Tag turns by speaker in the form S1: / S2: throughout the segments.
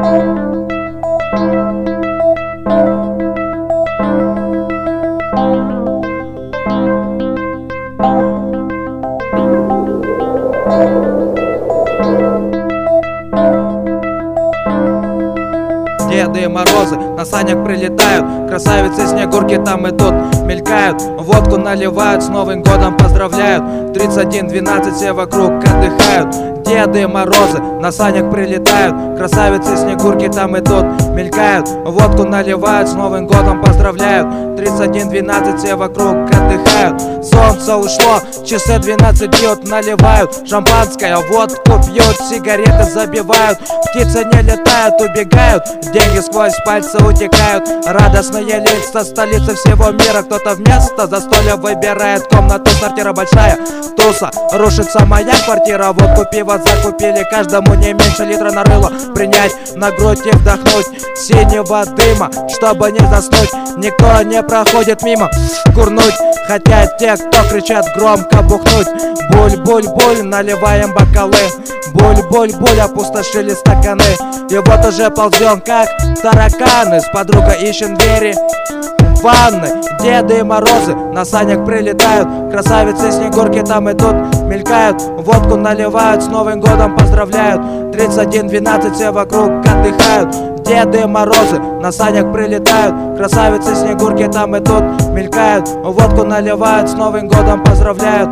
S1: Деды Морозы на санях прилетают, красавицы Снегурки там и тут мелькают, водку наливают, с Новым годом поздравляют. 31:12 все вокруг отдыхают. Деды Морозы на санях прилетают, красавицы Снегурки там и тут мелькают, водку наливают, с Новым годом поздравляют. 31:12 все вокруг отдыхают. Солнце ушло, часы 12 бьют, наливают шампанское, водку пьют, сигареты забивают. Птицы не летают, убегают, деньги сквозь пальцы утекают. Радостные лица столицы всего мира. Кто-то вместо застолья выбирает комнату, сортира большая туса. Рушится моя квартира, водку пиво закупили, каждому не меньше литра нарыло принять, на грудь и вдохнуть синего дыма, чтобы не заснуть. Никто не проходит мимо, курнуть хотят те, кто кричат громко бухнуть. Буль-буль-буль, наливаем бокалы, буль-буль-буль, опустошили стаканы. И вот уже ползем, как тараканы, с подругой ищем двери ванны. Деды Морозы на санях прилетают, красавицы Снегурки там и тут мелькают, водку наливают, с Новым годом поздравляют. 31:12 все вокруг отдыхают. Деды Морозы на санях прилетают, красавицы Снегурки там и тут мелькают, водку наливают, с Новым годом поздравляют.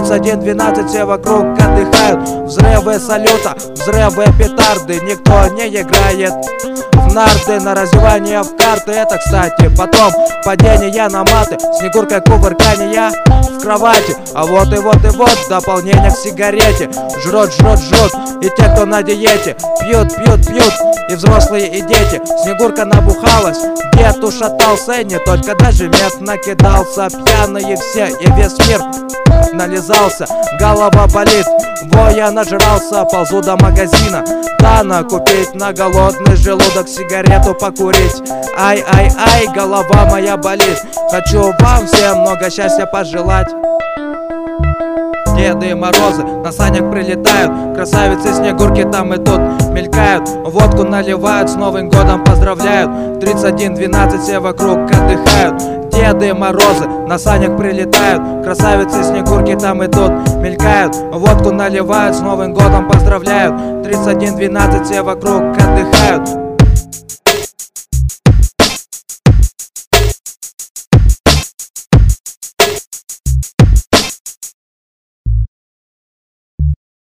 S1: 31:12 все вокруг отдыхают. Взрывы салюта, взрывы петарды, никто не играет в нарды, на развивание в карты. Это, кстати, потом падение на маты, Снегурка кувырканья в кровати. А вот и вот и вот дополнение к сигарете. Жрут, жрут, жрут и те, кто на диете, пьют, пьют, пьют и взрослые, и дети. Снегурка набухалась, дед ушатался, не только даже мед накидался. Пьяные все и весь мир нализался, голова болит, воя нажрался. Ползу до магазина, Тана купить на голодный желудок, сигарету покурить. Ай-ай-ай, голова моя болит, хочу вам всем много счастья пожелать. Деды Морозы на санях прилетают, красавицы Снегурки там и тут мелькают, водку наливают, с Новым годом поздравляют. 31:12 все вокруг отдыхают. Деды Морозы на санях прилетают, красавицы Снегурки там и тут мелькают, водку наливают, с Новым годом поздравляют. 31:12 все вокруг отдыхают.